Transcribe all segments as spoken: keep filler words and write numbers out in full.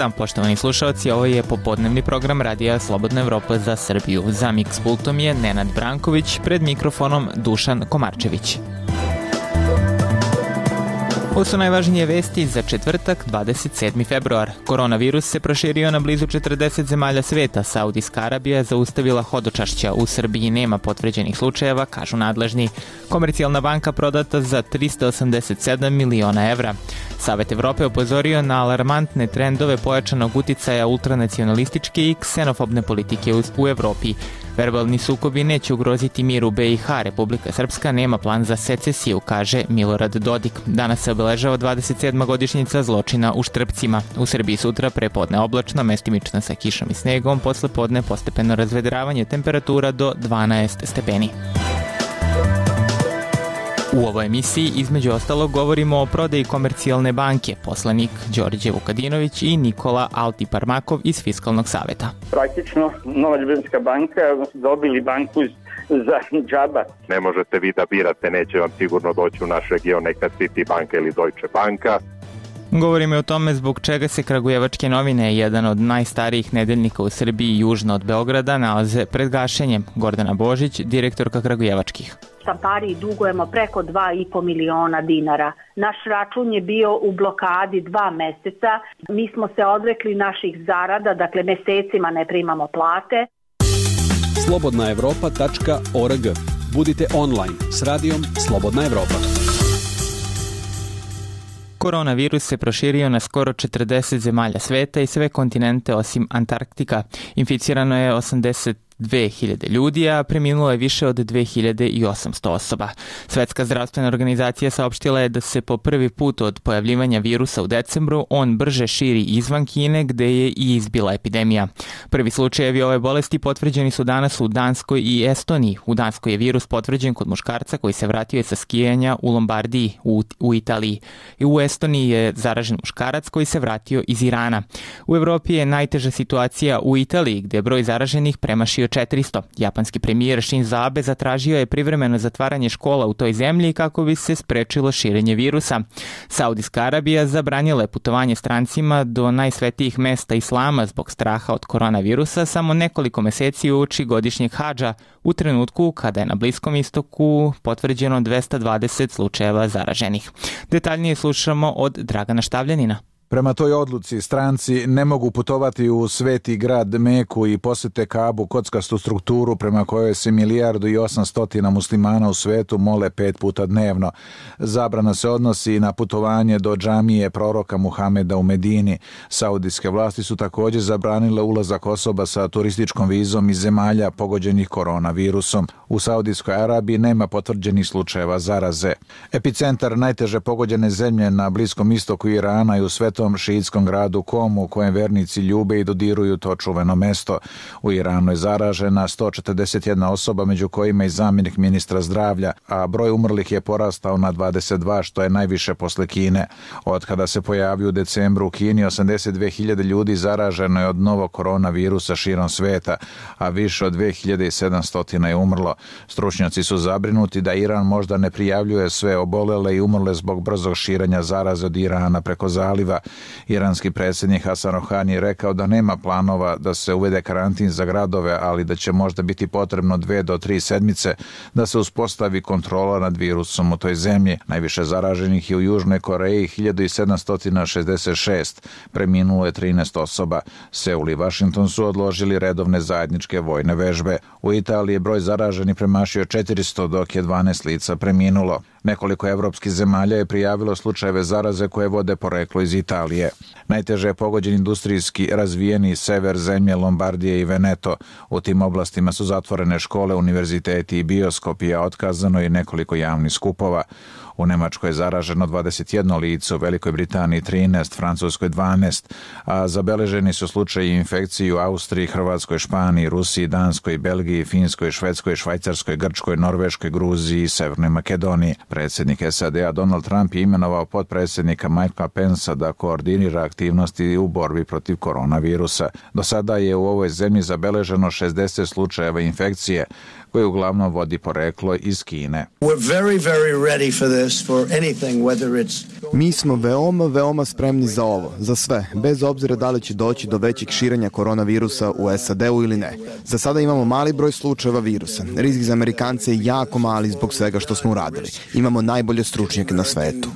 dan, poštovani slušalci, ovo je popodnevni program Radija Slobodna Evropa za Srbiju. Za miks pultom je Nenad Branković, pred mikrofonom Dušan Komarčević. Ovo su najvažnije vesti za četvrtak, dvadeset sedmi februar. Koronavirus se proširio na blizu četrdeset zemalja sveta. Saudijska Arabija zaustavila hodočašća. U Srbiji nema potvrđenih slučajeva, kažu nadležni. Komercijalna banka prodata za trista osamdeset sedam miliona evra. Savet Evrope upozorio na alarmantne trendove pojačanog uticaja ultranacionalističke i ksenofobne politike u Evropi. Verbalni sukobi neće ugroziti mir u B i H. Republika Srpska nema plan za secesiju, kaže Milorad Dodik. Danas se obeležava dvadeset sedma godišnjica zločina u Štrpcima. U Srbiji sutra prepodne oblačno, mestimično sa kišom i snegom, posle podne postepeno razvedravanje, temperatura do dvanaest stepeni. U ovoj emisiji između ostalog govorimo o prodaji Komercijalne banke, poslanik Đorđe Vukadinović i Nikola Altiparmakov iz Fiskalnog saveta. Praktično Nova Ljubljanska banka dobili banku za džaba. Ne možete vi da birate, neće vam sigurno doći u naš region neka City banka ili Deutsche banka. Govorimo o tome zbog čega se Kragujevačke novine, jedan od najstarijih nedeljnika u Srbiji južno od Beograda, nalaze pred gašenjem. Gordana Božić, direktorka Kragujevačkih. Štampariji dugujemo preko dva i po miliona dinara. Naš račun je bio u blokadi dva meseca. Mi smo se odrekli naših zarada, dakle mesecima ne primamo plate. slobodna evropa tačka org. Budite online s radijom Slobodna Evropa. Koronavirus se proširio na skoro četrdeset zemalja sveta i sve kontinente osim Antarktika. Inficirano je osamdeset dve hiljade ljudi, a preminulo je više od dve hiljade osamsto osoba. Svetska zdravstvena organizacija saopštila je da se po prvi put od pojavljivanja virusa u decembru on brže širi izvan Kine, gde je i izbila epidemija. Prvi slučajevi ove bolesti potvrđeni su danas u Danskoj i Estoniji. U Danskoj je virus potvrđen kod muškarca koji se vratio sa skijanja u Lombardiji u, u Italiji. I u Estoniji je zaražen muškarac koji se vratio iz Irana. U Evropi je najteža situacija u Italiji, gde je broj zaraženih premašio četiristo. Japanski premijer Shinzo Abe zatražio je privremeno zatvaranje škola u toj zemlji kako bi se sprečilo širenje virusa. Saudijska Arabija zabranila je putovanje strancima do najsvetijih mesta islama zbog straha od koronavirusa samo nekoliko meseci uoči godišnjeg hadža, u trenutku kada je na Bliskom istoku potvrđeno dvesta dvadeset slučajeva zaraženih. Detaljnije slušamo od Dragana Štavljanina. Prema toj odluci stranci ne mogu putovati u sveti grad Meku i posete Kabu, kockastu strukturu prema kojoj se milijardu i osamstotina muslimana u svetu mole pet puta dnevno. Zabrana se odnosi na putovanje do džamije proroka Muhameda u Medini. Saudijske vlasti su također zabranile ulazak osoba sa turističkom vizom iz zemalja pogođenih koronavirusom. U Saudijskoj Arabiji nema potvrđenih slučajeva zaraze. Epicentar najteže pogođene zemlje na Bliskom istoku Irana i u svetom šiitskom gradu Komu, u kojem vernici ljube i dodiruju to čuveno mesto. U Iranu je zaražena sto četrdeset jedna osoba, među kojima i zamjenik ministra zdravlja, a broj umrlih je porastao na dvadeset dva, što je najviše posle Kine. Od kada se pojavio u decembru u Kini, osamdeset dve hiljade ljudi zaraženo je od novog koronavirusa širom sveta, a više od dve hiljade sedamsto je umrlo. Stručnjaci su zabrinuti da Iran možda ne prijavljuje sve obolele i umrle zbog brzog širenja zaraze od Irana preko zaliva. Iranski predsjednik Hasan Rohani je rekao da nema planova da se uvede karantin za gradove, ali da će možda biti potrebno dve do tri sedmice da se uspostavi kontrola nad virusom u toj zemlji. Najviše zaraženih je u Južnoj Koreji, hiljadu sedamsto šezdeset šest, preminulo je trinaest osoba. Seul i Washington su odložili redovne zajedničke vojne vežbe. U Italiji je broj zaraženih premašio četiristo, dok je dvanaest lica preminulo. Nekoliko evropskih zemalja je prijavilo slučajeve zaraze koje vode poreklo iz Italije. Najteže je pogođen industrijski razvijeni sever zemlje Lombardije i Veneto. U tim oblastima su zatvorene škole, univerziteti i bioskopi, a otkazano je nekoliko javnih skupova. U Nemačkoj je zaraženo dvadeset jedno lice, u Velikoj Britaniji trinaest, Francuskoj dvanaest, a zabeleženi su slučaji infekcije u Austriji, Hrvatskoj, Španiji, Rusiji, Danskoj, Belgiji, Finskoj, Švedskoj, Švajcarskoj, Grčkoj, Norveškoj, Gruziji i Severnoj Makedoniji. Predsjednik S A D a Donald Trump je imenovao potpredsjednika Mikea Pensa da koordinira aktivnosti u borbi protiv koronavirusa. Do sada je u ovoj zemlji zabeleženo šezdeset slučajeva infekcije. koje uglavnom vodi poreklo iz Kine. Very, very this, anything, Mi smo veoma, veoma spremni za ovo, za sve, bez obzira da li će doći do većeg širenja koronavirusa u S A D-u ili ne. Za sada imamo mali broj slučajeva virusa. Rizik za Amerikance je jako mali zbog svega što smo uradili. Imamo najbolje stručnjake na svetu.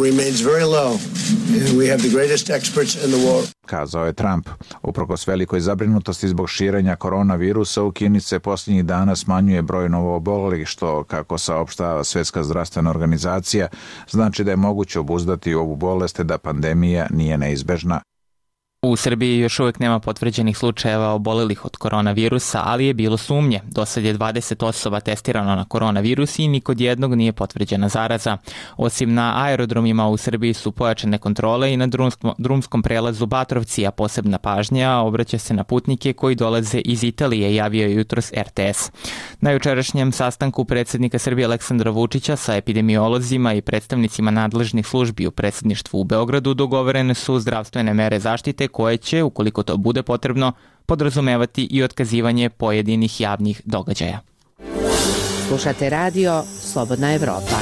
Kazao je Trump. Uprkos velikoj zabrinutosti zbog širenja koronavirusa, u Kini se posljednjih dana smanjuje broj novoobolelih, što, kako saopštava Svjetska zdravstvena organizacija, znači da je moguće obuzdati ovu bolest, da pandemija nije neizbežna. U Srbiji još uvijek nema potvrđenih slučajeva obolelih od koronavirusa, ali je bilo sumnje. Do sad je dvadeset osoba testirano na koronavirus i nikod jednog nije potvrđena zaraza. Osim na aerodromima u Srbiji su pojačane kontrole i na drumskom prelazu Batrovci, a posebna pažnja obraća se na putnike koji dolaze iz Italije, javio je jutros R T S. Na jučerašnjem sastanku predsjednika Srbije Aleksandra Vučića sa epidemiolozima i predstavnicima nadležnih službi u predsjedništvu u Beogradu dogovorene su zdravstvene mere zaštite koje će, ukoliko to bude potrebno, podrazumevati i otkazivanje pojedinih javnih događaja. Slušate radio Slobodna Evropa.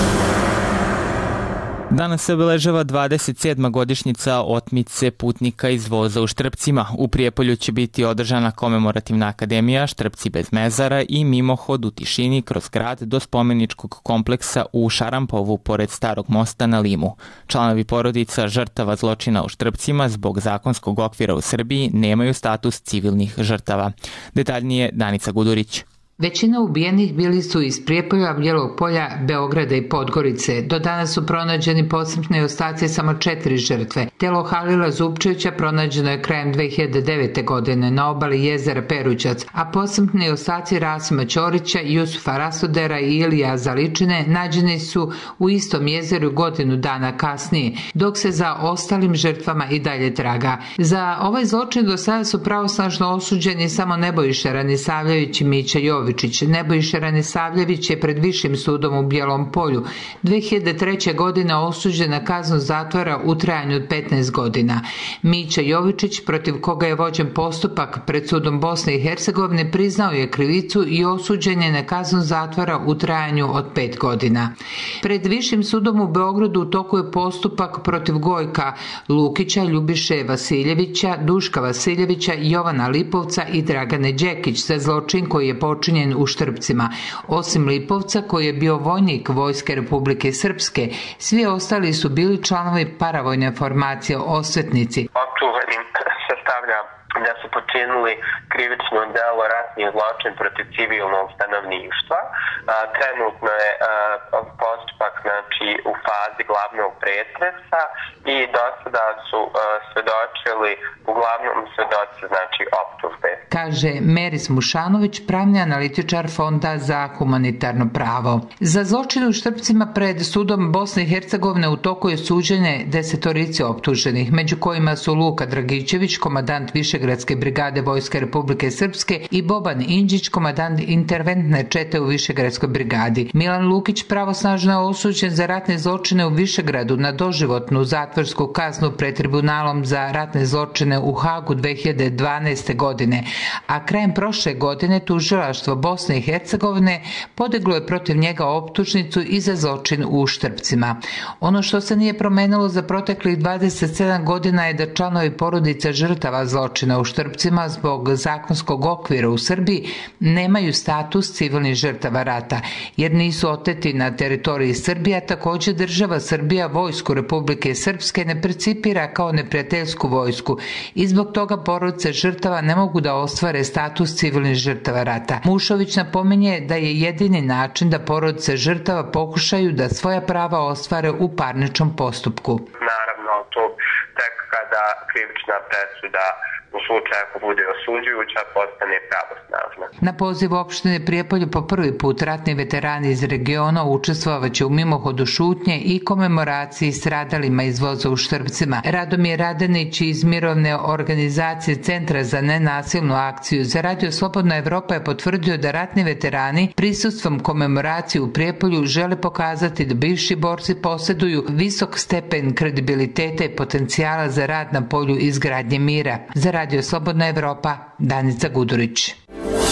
Danas se obeležava dvadeset sedma godišnjica otmice putnika iz voza u Štrpcima. U Prijepolju će biti održana komemorativna akademija Štrpci bez mezara i mimohod u tišini kroz grad do spomeničkog kompleksa u Šarampovu pored Starog mosta na Limu. Članovi porodica žrtava zločina u Štrpcima zbog zakonskog okvira u Srbiji nemaju status civilnih žrtava. Detaljnije Danica Gudurić. Većina ubijenih bili su iz Prijepolja, Bijelog Polja, Beograda i Podgorice. Do danas su pronađeni posmrtni ostaci samo četiri žrtve. Telo Halila Zupčevića pronađeno je krajem dve hiljade devete. godine na obali jezera Perućac, a posmrtni ostaci Rasima Ćorića, Jusufa Rasudera i Ilija Zaličine nađeni su u istom jezeru godinu dana kasnije, dok se za ostalim žrtvama i dalje traga. Za ovaj zločin do sada su pravosnažno osuđeni samo Nebojša Ranisavljević i Mića Jović. Nebojša Ranisavljević je pred Višim sudom u Bijelom Polju dve hiljade treće. godine osuđen na kaznu zatvora u trajanju od petnaest godina. Mića Jovičić, protiv koga je vođen postupak pred sudom Bosne i Hercegovine, priznao je krivicu i osuđen je na kaznu zatvora u trajanju od pet godina. Pred Višim sudom u Beogradu u toku je postupak protiv Gojka Lukića, Ljubiše Vasiljevića, Duška Vasiljevića, Jovana Lipovca i Dragane Đekić za zločin koji je počinjen u Štrpcima. Osim Lipovca, koji je bio vojnik Vojske Republike Srpske, svi ostali su bili članovi paravojne formacije Osvetnici. Optuženim se stavlja da su počinili krivično delo ratni zločin protiv civilnog stanovništva. Trenutno je postupak znači, u fazi glavnog pretresa i do sada su svedočili uglavnom svedoci znači, optužbe. Kaže Meris Mušanović, pravni analitičar Fonda za humanitarno pravo. Za zločin u Štrpcima pred sudom Bosne i Hercegovine u toku je suđenje desetorice optuženih, među kojima su Luka Dragićević, komandant Višegradske brigade Vojske Republike Srpske, i Boban Inđić, komandant interventne čete u Višegradskoj brigadi. Milan Lukić pravosnažno je osuđen za ratne zločine u Višegradu na doživotnu zatvorsku kaznu pred tribunalom za ratne zločine u Hagu dve hiljade dvanaeste. godine, a krajem prošle godine tužilaštvo Bosne i Hercegovine podiglo je protiv njega optužnicu i za zločin u Štrpcima. Ono što se nije promenilo za proteklih dvadeset sedam godina je da članovi porodica žrtava zločina u Štrpcima zbog zakonskog okvira u Srbiji nemaju status civilnih žrtava rata, jer nisu oteti na teritoriji Srbije, a također država Srbija Vojsku Republike Srpske ne precipira kao neprijateljsku vojsku i zbog toga porodice žrtava ne mogu da ostvare status civilnih žrtava rata. Mušović napominje da je jedini način da porodice žrtava pokušaju da svoja prava ostvare u parničnom postupku. Naravno, to tek kada krivična presuda u slučaju ako bude osuđujuća postane pravosnažna. Na poziv opštine Prijepolje po prvi put ratni veterani iz regiona učestvovaće u mimohodu šutnje i komemoraciji stradalima iz voza u Štrpcima. Radomir Radanić iz mirovne organizacije Centra za nenasilnu akciju za Radio Slobodna Evropa je potvrdio da ratni veterani prisustvom komemoracije u Prijepolju žele pokazati da bivši borci posjeduju visok stepen kredibiliteta i potencijala za rad na polju izgradnje mira. Za Radio Slobodna Evropa, Danica Gudurić.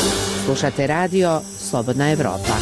Slušate radio Slobodna Evropa.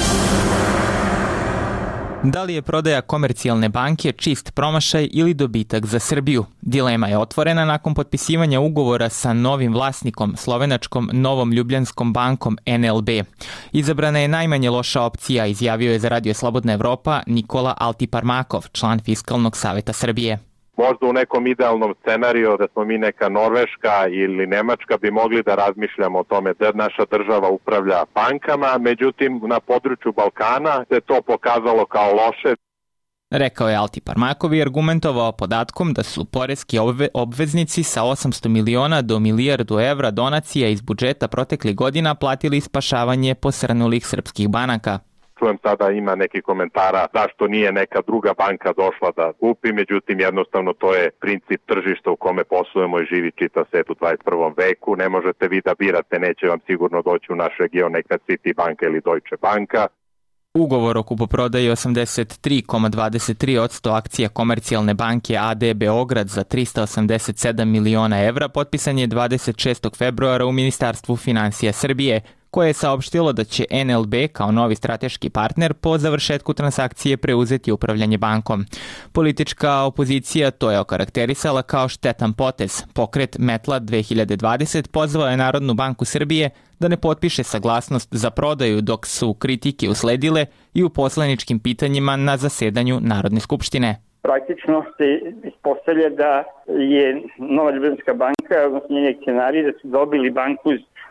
Da li je prodaja Komercijalne banke čist promašaj ili dobitak za Srbiju? Dilema je otvorena nakon potpisivanja ugovora sa novim vlasnikom, slovenačkom Novom Ljubljanskom bankom N L B. Izabrana je najmanje loša opcija, izjavio je za radio Slobodna Evropa Nikola Altiparmakov, član Fiskalnog saveta Srbije. Možda u nekom idealnom scenariju da smo mi neka Norveška ili Nemačka bi mogli da razmišljamo o tome da naša država upravlja bankama, međutim na području Balkana se to pokazalo kao loše. Rekao je Altiparmakov i argumentovao podatkom da su poreski obveznici sa osamsto miliona do milijardu evra donacija iz budžeta proteklih godina platili spašavanje posrnulih srpskih banaka. Čujem sada ima neki komentara zašto nije neka druga banka došla da kupi, međutim jednostavno to je princip tržišta u kome poslujemo i živi čitav svet u dvadeset prvom veku. Ne možete vi da birate, neće vam sigurno doći u naš region neka Citibanka ili Deutsche Banka. Ugovor o kupoprodaji osamdeset tri zarez dvadeset tri posto akcija Komercijalne banke A D Beograd za trista osamdeset sedam miliona evra potpisan je dvadeset šestog februara u Ministarstvu finansija Srbije, koje je saopštilo da će N L B kao novi strateški partner po završetku transakcije preuzeti upravljanje bankom. Politička opozicija to je okarakterisala kao štetan potez. Pokret Metla dve hiljade dvadeset pozvao je Narodnu banku Srbije da ne potpiše saglasnost za prodaju, dok su kritike usledile i u poslaničkim pitanjima na zasedanju Narodne skupštine. Praktično se ispostavlja da je Nova Ljubljanska banka, odnosno njeni akcionari, da su dobili banku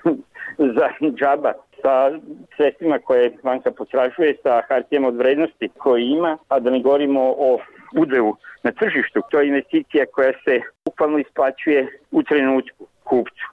za džaba sa sredstvima koje banka potražuje, sa hartijama od vrednosti koje ima, a da ne govorimo o udelu na tržištu. To je investicija koja se bukvalno isplaćuje u trenutku kupcu.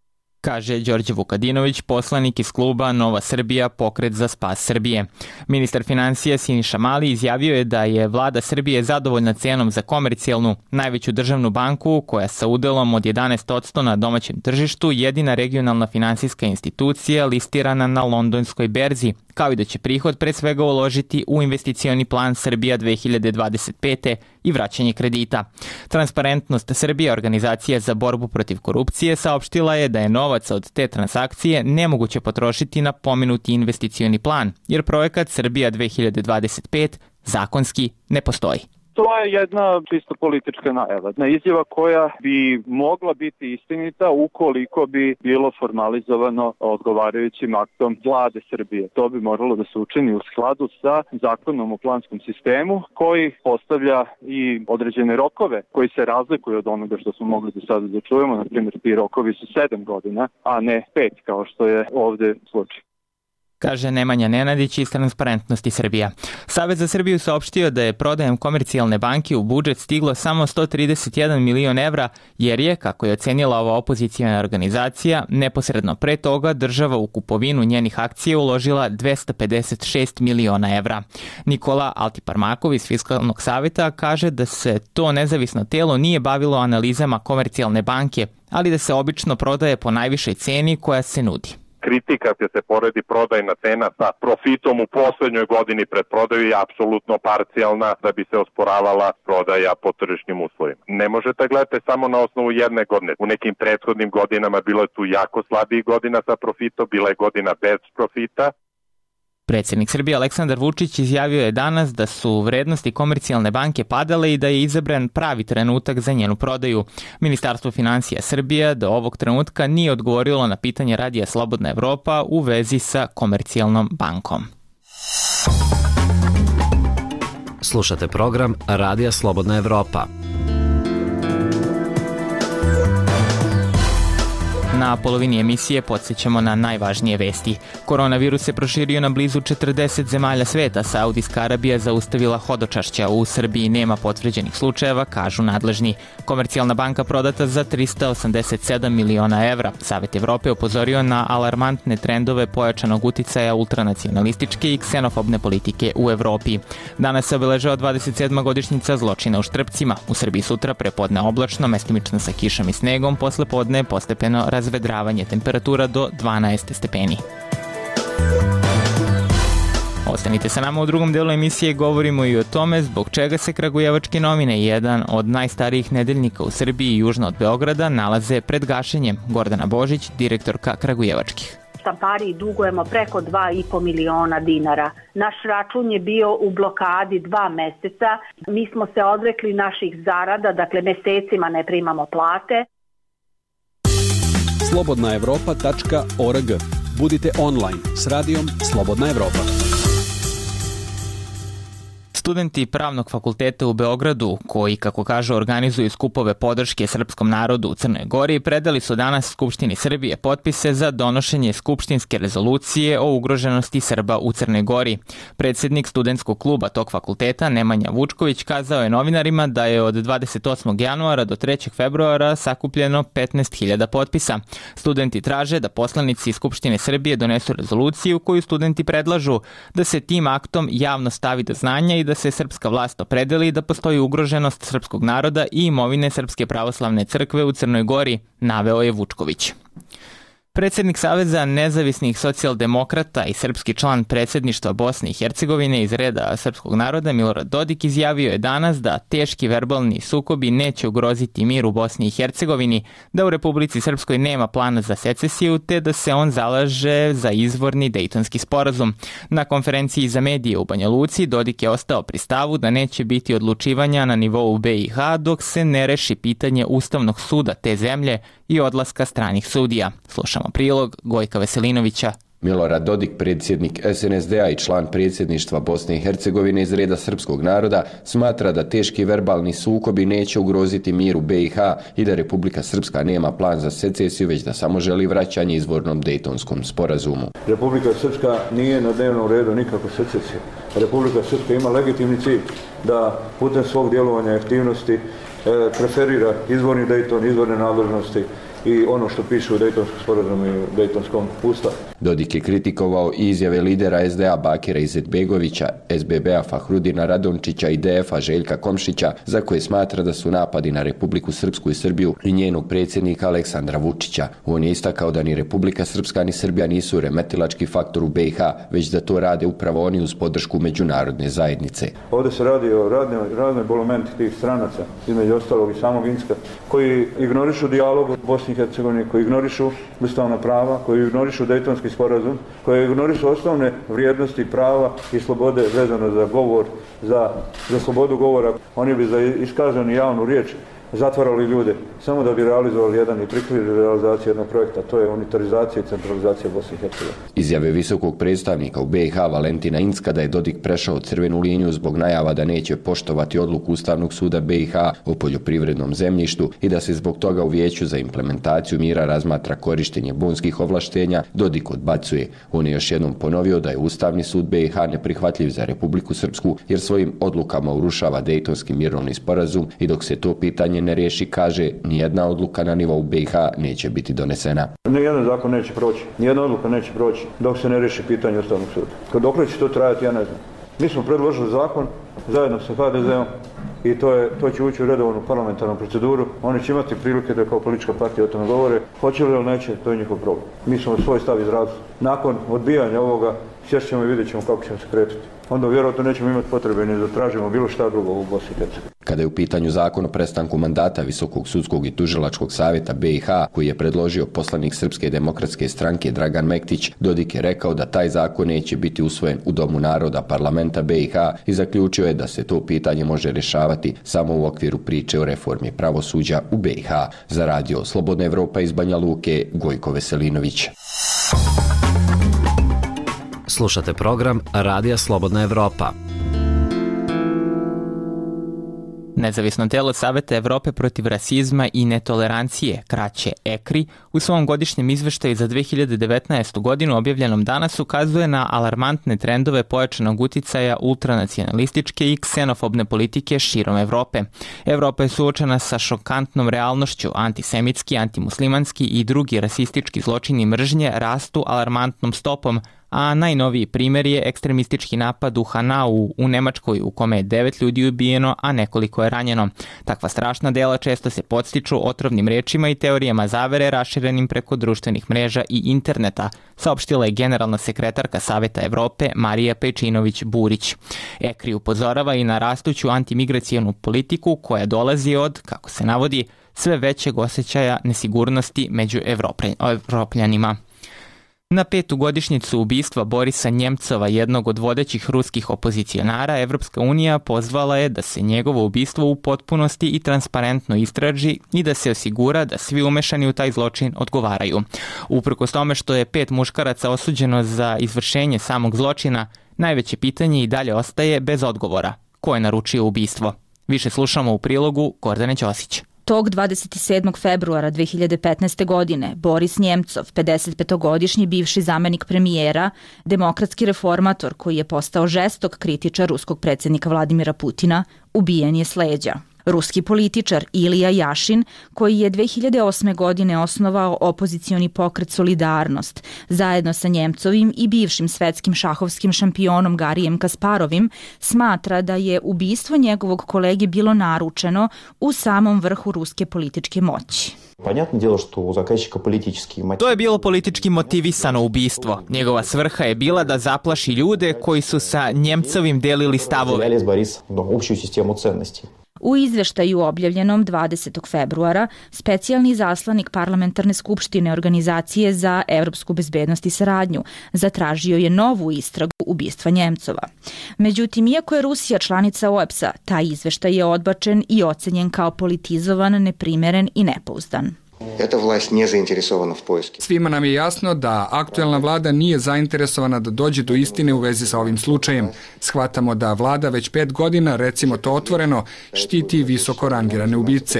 Kaže Đorđe Vukadinović, poslanik iz kluba Nova Srbija, Pokret za spas Srbije. Ministar finansija Siniša Mali izjavio je da je vlada Srbije zadovoljna cenom za Komercijalnu, najveću državnu banku koja sa udelom od jedanaest posto na domaćem tržištu jedina regionalna finansijska institucija listirana na londonskoj berzi, kao i da će prihod pre svega uložiti u investicioni plan Srbija dve hiljade dvadeset pete i vraćanje kredita. Transparentnost Srbija, organizacija za borbu protiv korupcije, saopštila je da je novac od te transakcije nemoguće potrošiti na pomenuti investicioni plan, jer projekat Srbija dve hiljade dvadeset pet zakonski ne postoji. To je jedna čisto politička najava, jedna izjava koja bi mogla biti istinita ukoliko bi bilo formalizovano odgovarajućim aktom vlade Srbije. To bi moralo da se učini u skladu sa zakonom o planskom sistemu koji postavlja i određene rokove koji se razlikuju od onoga što smo mogli do sada da čujemo. Na primjer, ti rokovi su sedam godina, a ne pet kao što je ovde slučaj. Kaže Nemanja Nenadić iz Transparentnosti Srbija. Savez za Srbiju saopštio da je prodajem Komercijalne banke u budžet stiglo samo sto trideset jedan milion evra, jer je, kako je ocenila ova opozicijna organizacija, neposredno pre toga država u kupovinu njenih akcija uložila dvesta pedeset šest miliona evra. Nikola Altiparmakov iz Fiskalnog saveta kaže da se to nezavisno telo nije bavilo analizama Komercijalne banke, ali da se obično prodaje po najvišoj ceni koja se nudi. Kritika kad se poredi prodajna cena sa profitom u poslednjoj godini pred prodaju je apsolutno parcijalna da bi se osporavala prodaja po tržišnim uslovima. Ne možete gledati samo na osnovu jedne godine. U nekim prethodnim godinama bilo je tu jako slabih godina sa profitom, bila je godina bez profita. Predsjednik Srbije Aleksandar Vučić izjavio je danas da su vrednosti Komercijalne banke padale i da je izabran pravi trenutak za njenu prodaju. Ministarstvo finansija Srbije do ovog trenutka nije odgovorilo na pitanje radija Slobodna Evropa u vezi sa Komercijalnom bankom. Slušate program Radija Slobodna Evropa. Na polovini emisije podsjećamo na najvažnije vesti. Koronavirus se proširio na blizu četrdeset zemalja sveta. Saudijska Arabija zaustavila hodočašća. U Srbiji nema potvrđenih slučajeva, kažu nadležni. Komercijalna banka prodata za trista osamdeset sedam miliona evra. Savet Evrope upozorio na alarmantne trendove pojačanog uticaja ultranacionalističke i ksenofobne politike u Evropi. Danas se obeležava dvadeset sedma godišnjica zločina u Štrpcima. U Srbiji sutra prepodne oblačno, mestimično sa kišom i snegom, posle podne postepeno razvedravanje, temperatura do dvanaest stepeni. Ostanite sa nama u drugom delu emisije, govorimo i o tome zbog čega se Kragujevačke novine, jedan od najstarijih nedeljnika u Srbiji južno od Beograda, nalaze pred gašenjem. Gordana Božić, direktorka Kragujevačkih. štampariji dugujemo preko dva i po miliona dinara. Naš račun je bio u blokadi dva meseca. Mi smo se odrekli naših zarada, dakle mesecima ne primamo plate. slobodna evropa tačka org. Budite online s radijom Slobodna Evropa. Studenti Pravnog fakulteta u Beogradu, koji, kako kažu, organizuju skupove podrške srpskom narodu u Crnoj Gori, predali su danas Skupštini Srbije potpise za donošenje skupštinske rezolucije o ugroženosti Srba u Crnoj Gori. Predsjednik studentskog kluba tog fakulteta, Nemanja Vučković, kazao je novinarima da je od dvadeset osmog januara do trećeg februara sakupljeno petnaest hiljada potpisa. Studenti traže da poslanici Skupštine Srbije donesu rezoluciju koju studenti predlažu da se tim aktom javno stavi do znanja i da se srpska vlast opredeli da postoji ugroženost srpskog naroda i imovine Srpske pravoslavne crkve u Crnoj Gori, naveo je Vučković. Predsjednik Saveza nezavisnih socijaldemokrata i srpski član predsjedništva Bosne i Hercegovine iz reda srpskog naroda Milorad Dodik izjavio je danas da teški verbalni sukobi neće ugroziti mir u Bosni i Hercegovini, da u Republici Srpskoj nema plana za secesiju, te da se on zalaže za izvorni Dejtonski sporazum. Na konferenciji za medije u Banja Luci Dodik je ostao pri stavu da neće biti odlučivanja na nivou B i H dok se ne reši pitanje Ustavnog suda te zemlje i odlaska stranih sudija. Slušamo prilog Gojka Veselinovića. Milorad Dodik, predsjednik S N S D-a i član predsjedništva Bosne i Hercegovine iz reda srpskog naroda, smatra da teški verbalni sukobi neće ugroziti mir u B i H i da Republika Srpska nema plan za secesiju, već da samo želi vraćanje izvornom Dejtonskom sporazumu. Republika Srpska nije na dnevnom redu nikako secesija. Republika Srpska ima legitimni cilj da putem svog djelovanja i aktivnosti preferira izvorni Dejton, izvorne nadležnosti i ono što piše u Dejtonskom sporazumu i u Dejtonskom ustavu. Dodik je kritikovao i izjave lidera S D A Bakira Izetbegovića, S B B-a Fahrudina Radončića i D F-a Željka Komšića, za koje smatra da su napadi na Republiku Srpsku i Srbiju i njenog predsjednika Aleksandra Vučića. On je istakao da ni Republika Srpska ni Srbija nisu remetilački faktor u B i H, već da to rade upravo oni uz podršku međunarodne zajednice. Ovdje se radi o raznoj, raznoj bolumenti tih stranaca, između ostalog i samog Inska, koji ignorišu dijalog u Bosni i Hercegovini, koji ignorišu ustavna prava, koji ignorišu Dejtonski sporazum, koji ignorišu osnovne vrijednosti, prava i slobode vezano za govor, za, za slobodu govora. Oni bi za iskazanu javnu riječ zatvarali ljude samo da bi realizovali jedan i priključili realizaciju jednog projekta, to je unitarizacija i centralizacija Bosne i Hercegovine. Izjave visokog predstavnika u B i H Valentina Incka da je Dodik prešao crvenu liniju zbog najava da neće poštovati odluku Ustavnog suda B i H o poljoprivrednom zemljištu i da se zbog toga u Vijeću za implementaciju mira razmatra korištenje bonskih ovlaštenja, Dodik odbacuje. On je još jednom ponovio da je Ustavni sud B i H neprihvatljiv za Republiku Srpsku jer svojim odlukama urušava Dejtonski mirovni sporazum i dok se to pitanje ne riješi, kaže, nijedna odluka na nivou B i H neće biti donesena. Nijedan zakon neće proći, nijedna odluka neće proći dok se ne riješi pitanje Ustavnog suda. Dokle će to trajati, ja ne znam. Mi smo predložili zakon zajedno sa H D Z-om i to, je, to će ući u redovnu parlamentarnu proceduru. Oni će imati prilike da kao politička partija o tome govore. Hoće li ili neće, to je njihov problem. Mi smo svoj stav izrazili. Nakon odbijanja ovoga, sjest ćemo i vidjet ćemo kako ćemo se kretati. Onda vjerojatno nećemo imati potrebe ni da tražimo bilo šta drugo u Bosni i Hercegovini. Kada je u pitanju zakon o prestanku mandata Visokog sudskog i tužilačkog savjeta B i H, koji je predložio poslanik Srpske demokratske stranke Dragan Mektić, Dodik je rekao da taj zakon neće biti usvojen u Domu naroda parlamenta B i H i zaključio je da se to pitanje može rješavati samo u okviru priče o reformi pravosuđa u B i H. Za radio Slobodna Evropa iz Banja Luke, Gojko Veselinović. Slušate program Radija Slobodna Evropa. Nezavisno telo Saveta Evrope protiv rasizma i netolerancije, kraće E C R I, u svom godišnjem izveštaju za dve hiljade devetnaestu. godinu objavljenom danas ukazuje na alarmantne trendove pojačanog uticaja ultranacionalističke i ksenofobne politike širom Evrope. Evropa je suočena sa šokantnom realnošću, antisemitski, antimuslimanski i drugi rasistički zločini mržnje rastu alarmantnom stopom, a najnoviji primjer je ekstremistički napad u Hanau u Nemačkoj u kome je devet ljudi ubijeno, a nekoliko je ranjeno. Takva strašna dela često se podstiču otrovnim rečima i teorijama zavere raširenim preko društvenih mreža i interneta, saopštila je generalna sekretarka Saveta Evrope Marija Pejčinović-Burić. E C R I upozorava i na rastuću antimigracijonu politiku koja dolazi od, kako se navodi, sve većeg osjećaja nesigurnosti među Evropljanima. Na petu godišnjicu ubistva Borisa Njemcova, jednog od vodećih ruskih opozicionara, Evropska unija pozvala je da se njegovo ubistvo u potpunosti i transparentno istraži i da se osigura da svi umešani u taj zločin odgovaraju. Uprkos tome što je pet muškaraca osuđeno za izvršenje samog zločina, najveće pitanje i dalje ostaje bez odgovora. Ko je naručio ubistvo? Više slušamo u prilogu Gordane Ćosić. Tog dvadeset sedmog februara dve hiljade petnaeste. godine Boris Njemcov, pedesetpetogodišnji bivši zamenik premijera, demokratski reformator koji je postao žestok kritičar ruskog predsjednika Vladimira Putina, ubijen je s leđa. Ruski političar Ilija Jašin, koji je dve hiljade osme. godine osnovao opozicioni pokret Solidarnost, zajedno sa Njemcovim i bivšim svetskim šahovskim šampionom Garijem Kasparovim, smatra da je ubistvo njegovog kolege bilo naručeno u samom vrhu ruske političke moći. To je bilo politički motivisano ubistvo. Njegova svrha je bila da zaplaši ljude koji su sa Njemcovim delili stavove. U izveštaju objavljenom dvadesetog februara, specijalni zaslanik Parlamentarne skupštine Organizacije za evropsku bezbednost i saradnju zatražio je novu istragu ubistva Njemcova. Međutim, iako je Rusija članica O E B S-a, taj izveštaj je odbačen i ocenjen kao politizovan, neprimeren i nepouzdan. Svima nam je jasno da aktuelna vlada nije zainteresovana da dođe do istine u vezi sa ovim slučajem. Shvatamo da vlada već pet godina, recimo to otvoreno, štiti visoko rangirane ubice.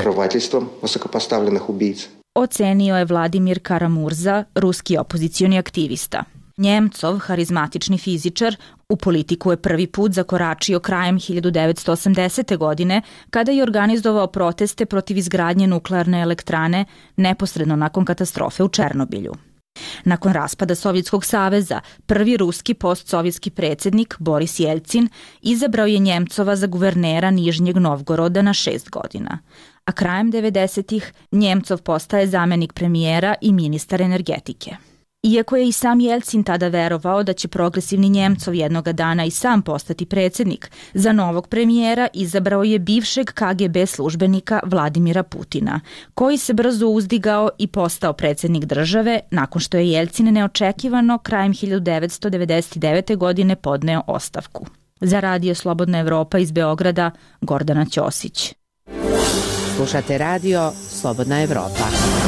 Ocenio je Vladimir Karamurza, ruski opozicioni aktivista. Njemcov, harizmatični fizičar, u politiku je prvi put zakoračio krajem hiljadu devetsto osamdesete. godine kada je organizovao proteste protiv izgradnje nuklearne elektrane neposredno nakon katastrofe u Černobilju. Nakon raspada Sovjetskog saveza, prvi ruski postsovjetski predsjednik Boris Jeljcin izabrao je Njemcova za guvernera Nižnjeg Novgoroda na šest godina. A krajem devedesetih Njemcov postaje zamenik premijera i ministar energetike. Iako je i sam Jeljcin tada verovao da će progresivni Njemcov jednoga dana i sam postati predsjednik, za novog premijera izabrao je bivšeg K G B službenika Vladimira Putina, koji se brzo uzdigao i postao predsjednik države nakon što je Jeljcin neočekivano krajem hiljadu devetsto devedeset devete. godine podneo ostavku. Za Radio Slobodna Evropa iz Beograda, Gordana Ćosić. Slušate Radio Slobodna Evropa.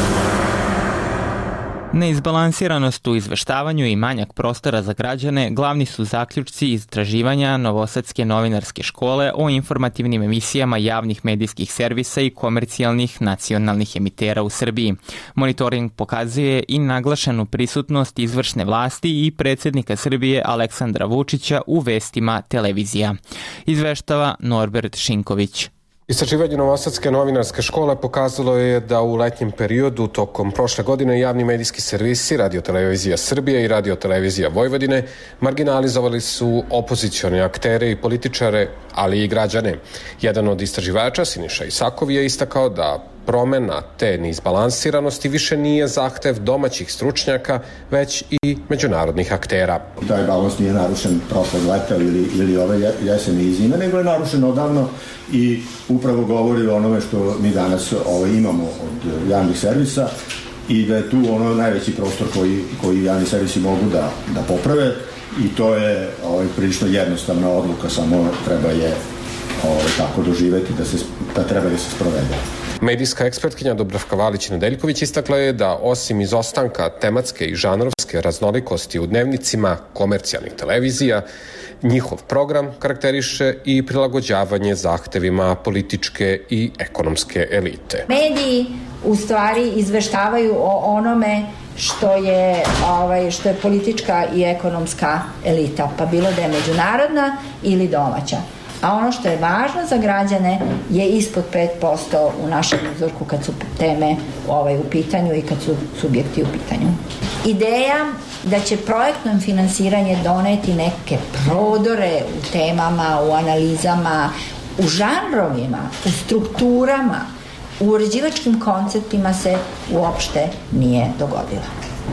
Neizbalansiranost u izveštavanju i manjak prostora za građane glavni su zaključci istraživanja Novosadske novinarske škole o informativnim emisijama javnih medijskih servisa i komercijalnih nacionalnih emitera u Srbiji. Monitoring pokazuje i naglašenu prisutnost izvršne vlasti i predsjednika Srbije Aleksandra Vučića u vestima televizija. Izveštava Norbert Šinković. Istraživanje Novosadske novinarske škole pokazalo je da u letnjem periodu tokom prošle godine javni medijski servisi Radio-televizija Srbije i Radio-televizija Vojvodine marginalizovali su opozicione aktere i političare, ali i građane. Jedan od istraživača, Siniša Isakov, je istakao da promena te neizbalansiranosti više nije zahtev domaćih stručnjaka, već i međunarodnih aktera. Taj balans nije narušen prošlog leta ili, ili ove jeseni i zime, nego je narušen odavno i upravo govori o onome što mi danas ovaj, imamo od javnih servisa i da je tu ono najveći prostor koji, koji javni servisi mogu da, da poprave i to je ovaj, prilično jednostavna odluka, samo treba je ovaj, tako doživeti da, se, da treba da se sprovede. Medijska ekspertkinja Dubravka Valić-Nedeljković istakla je da osim izostanka tematske i žanrovske raznolikosti u dnevnicima komercijalnih televizija, njihov program karakteriše i prilagođavanje zahtevima političke i ekonomske elite. Mediji u stvari izveštavaju o onome što je, ovaj, što je politička i ekonomska elita, pa bilo da je međunarodna ili domaća. A ono što je važno za građane je ispod pet posto u našem uzorku kad su teme ovaj, u pitanju i kad su subjekti u pitanju. Ideja da će projektno finansiranje doneti neke prodore u temama, u analizama, u žanrovima, u strukturama, u uređivačkim konceptima se uopšte nije dogodila.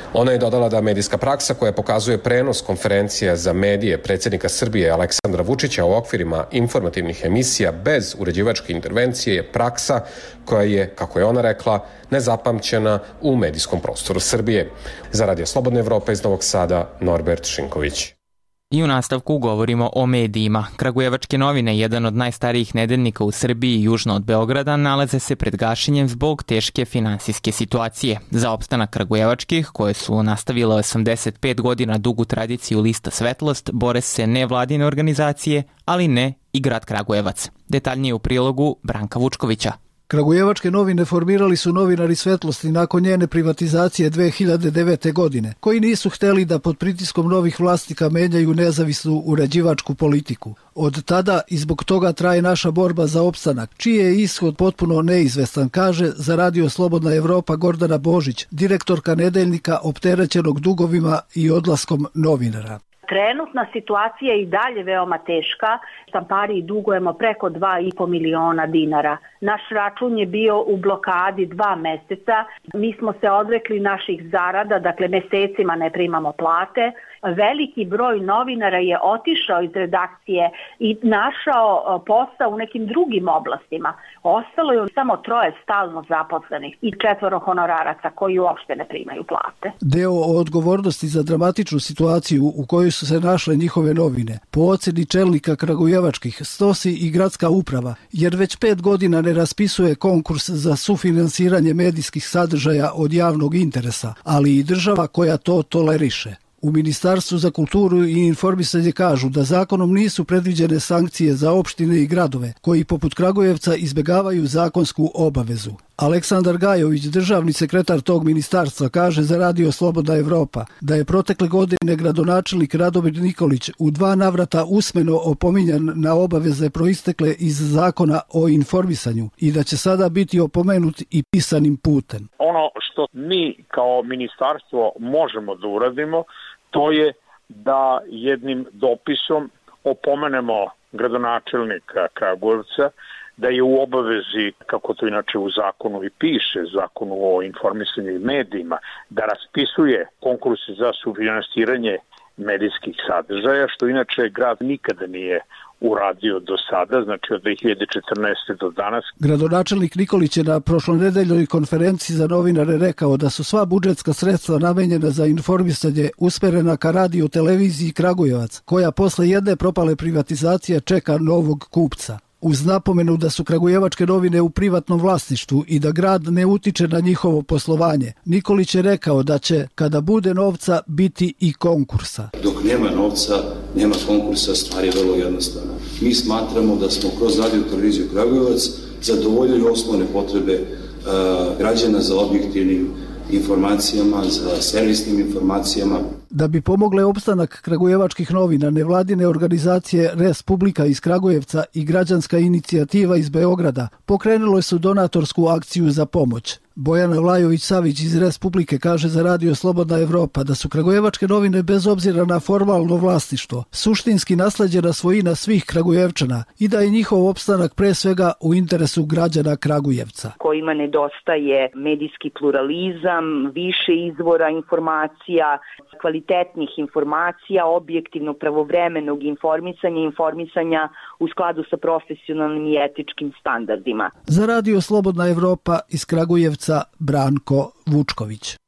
Ona je dodala da medijska praksa koja pokazuje prenos konferencija za medije predsjednika Srbije Aleksandra Vučića u okvirima informativnih emisija bez uređivačke intervencije je praksa koja je, kako je ona rekla, nezapamćena u medijskom prostoru Srbije. Za Radio Slobodna Evropa iz Novog Sada, Norbert Šinković. I u nastavku govorimo o medijima. Kragujevačke novine, jedan od najstarijih nedeljnika u Srbiji južno od Beograda, nalaze se pred gašenjem zbog teške finansijske situacije. Za opstanak kragujevačkih, koje su nastavile osamdeset pet godina dugu tradiciju lista Svetlost, bore se nevladine organizacije, ali ne i grad Kragujevac. Detaljnije u prilogu Branka Vučkovića. Kragujevačke novine formirali su novinari Svetlosti nakon njene privatizacije dve hiljade devete. godine, koji nisu hteli da pod pritiskom novih vlasnika menjaju nezavisnu uređivačku politiku. Od tada i zbog toga traje naša borba za opstanak, čiji je ishod potpuno neizvestan, kaže za Radio Slobodna Evropa Gordana Božić, direktorka nedeljnika opterećenog dugovima i odlaskom novinara. Trenutna situacija je i dalje veoma teška. Štampariji dugujemo preko dva i po miliona dinara. Naš račun je bio u blokadi dva meseca. Mi smo se odrekli naših zarada, dakle mesecima ne primamo plate. Veliki broj novinara je otišao iz redakcije i našao posao u nekim drugim oblastima. Ostalo je samo troje stalno zaposlenih i četvoro honoraraca koji uopšte ne primaju plate. Deo odgovornosti za dramatičnu situaciju u kojoj su se našle njihove novine, po oceni čelnika kragujevačkih, snosi i gradska uprava, jer već pet godina ne raspisuje konkurs za sufinansiranje medijskih sadržaja od javnog interesa, ali i država koja to toleriše. U Ministarstvu za kulturu i informisanje kažu da zakonom nisu predviđene sankcije za opštine i gradove koji poput Kragujevca izbegavaju zakonsku obavezu. Aleksandar Gajović, državni sekretar tog ministarstva, kaže za Radio Slobodna Evropa da je protekle godine gradonačelnik Radomir Nikolić u dva navrata usmeno opominjan na obaveze proistekle iz zakona o informisanju i da će sada biti opomenut i pisanim putem. Ono što mi kao ministarstvo možemo da uradimo, to je da jednim dopisom opomenemo gradonačelnika Kragujevca da je u obavezi, kako to inače u zakonu i piše, zakonu o informisanju i medijima, da raspisuje konkurse za sufinansiranje medijskih sadržaja, što inače grad nikada nije uradio do sada, znači od dve hiljade četrnaeste. do danas. Gradonačelnik Nikolić je na prošlonedeljnoj konferenciji za novinare rekao da su sva budžetska sredstva namenjena za informisanje usmerena ka radio televiziji Kragujevac, koja posle jedne propale privatizacije čeka novog kupca. Uz napomenu da su kragujevačke novine u privatnom vlasništvu i da grad ne utiče na njihovo poslovanje, Nikolić je rekao da će, kada bude novca, biti i konkursa. Dok nema novca, nema konkursa, stvar je vrlo jednostavna. Mi smatramo da smo kroz radio televiziju Kragujevac zadovoljili osnovne potrebe uh, građana za objektivnim informacijama, za servisnim informacijama. Da bi pomogle opstanak kragujevačkih novina, nevladine organizacije Res Publika iz Kragujevca i građanska inicijativa iz Beograda pokrenule su donatorsku akciju za pomoć. Bojana Vlajović-Savić iz Res Publike kaže za Radio Slobodna Evropa da su kragujevačke novine bez obzira na formalno vlasništvo suštinski nasleđena svojina svih Kragujevčana i da je njihov opstanak pre svega u interesu građana Kragujevca. Kojima nedostaje medijski pluralizam, više izvora informacija, kvalitetnih informacija, objektivnog pravovremenog informisanja, informisanja u skladu sa profesionalnim i etičkim standardima. Za Radio Slobodna Evropa iz Kragujevca Branko Vučković.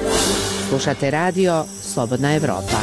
Slušate Radio Slobodna Evropa.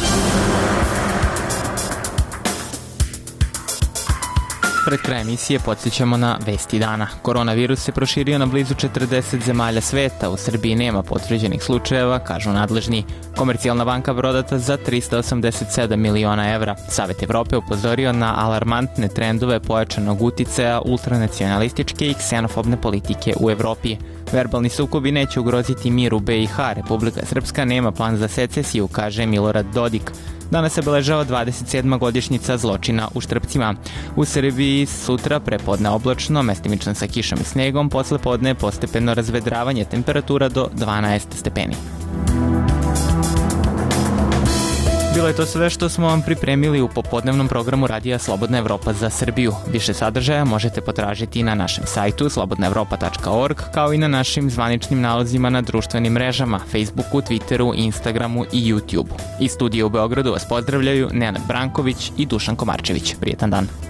Pred kraj emisije podsjećamo na vesti dana. Koronavirus se proširio na blizu četrdeset zemalja sveta. U Srbiji nema potvrđenih slučajeva, kažu nadležni. Komercijalna banka prodata za trista osamdeset sedam miliona evra. Savet Evrope upozorio na alarmantne trendove pojačanog uticaja ultranacionalističke i ksenofobne politike u Evropi. Verbalni sukobi neće ugroziti mir u be i ha. Republika Srpska nema plan za secesiju, kaže Milorad Dodik. Danas se obeležava dvadeset sedma godišnjica zločina u Štrpcima. U Srbiji sutra prepodne oblačno, mestimično sa kišom i snegom, posle podne postepeno razvedravanje, temperatura do dvanaest stepeni. bilo je to sve što smo vam pripremili u popodnevnom programu Radija Slobodna Evropa za Srbiju. Više sadržaja možete potražiti na našem sajtu slobodna evropa tačka org, kao i na našim zvaničnim nalozima na društvenim mrežama, Facebooku, Twitteru, Instagramu i YouTubeu. Iz studija u Beogradu vas pozdravljaju Nenad Branković i Dušan Komarčević. Prijetan dan.